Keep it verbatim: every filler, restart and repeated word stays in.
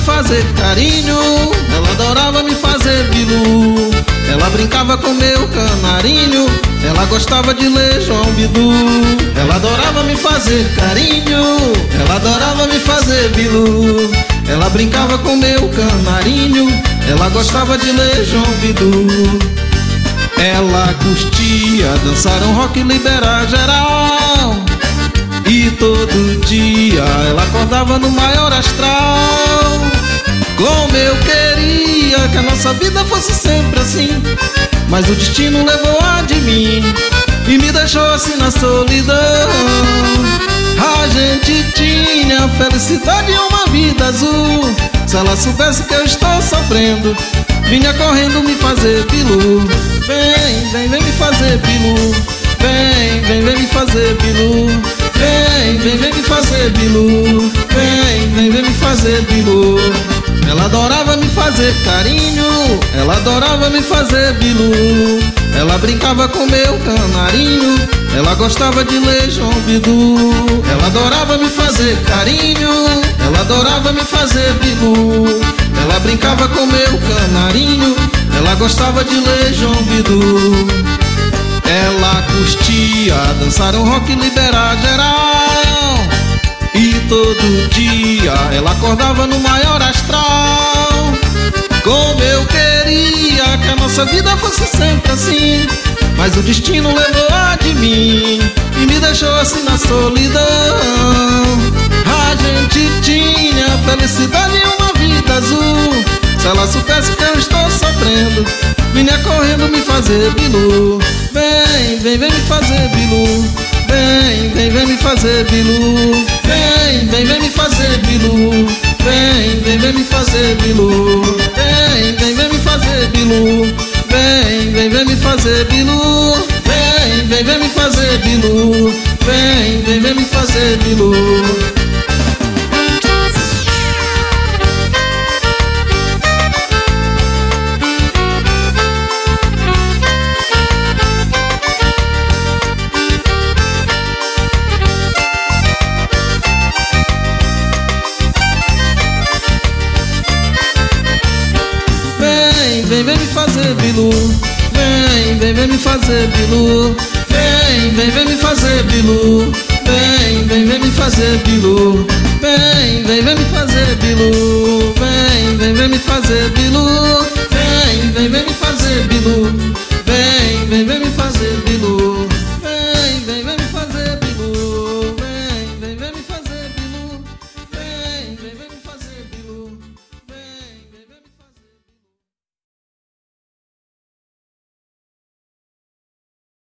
fazer carinho, ela adorava me fazer bilu. Ela brincava com meu canarinho, ela gostava de ler João Bidu. Ela adorava me fazer carinho, ela adorava me fazer bilu. Ela brincava com meu canarinho, ela gostava de ler João Bidu. Ela curtia dançar um rock liberar geral, e todo dia ela acordava no maior astral. Como eu queria que a nossa vida fosse sempre assim, mas o destino levou-a de mim e me deixou assim na solidão. A gente tinha felicidade e uma vida azul. Se ela soubesse que eu estou sofrendo, vinha correndo me fazer bilu. Vem, vem, vem me fazer bilu. Vem, vem, vem me fazer bilu. Vem, vem, vem me fazer bilu. Vem, vem, vem me fazer bilu. Ela adorava me fazer carinho, ela adorava me fazer bilu. Ela brincava com meu canarinho, ela gostava de ler João Bidu. Ela adorava me fazer carinho, ela adorava me fazer bilu. Ela brincava com meu canarinho, ela gostava de ler João Bidu. Ela curtia dançar um rock liberar geral, e todo dia ela acordava no maior astral. Como eu queria que a nossa vida fosse sempre assim, mas o destino levou-a de mim e me deixou assim na solidão. A gente tinha felicidade e uma vida azul. Se ela soubesse que eu estou sofrendo, vinha correndo me fazer bilu. Vem, vem, vem me fazer bilu. Vem, vem, vem me fazer bilu. Vem, vem, vem me fazer bilu. Vem, vem, vem me fazer bilu. Vem, vem, vem me fazer bilu. Vem, vem, vem me fazer bilu. Vem, vem, vem me fazer bilu. Vem, vem, vem me fazer bilu. Vem, vem me fazer bilu. Vem, vem, vem me fazer bilu. Vem, vem, vem me fazer bilu. Vem, vem, vem me fazer bilu. Vem, vem, vem me fazer bilu. Vem, vem, vem me fazer bilu.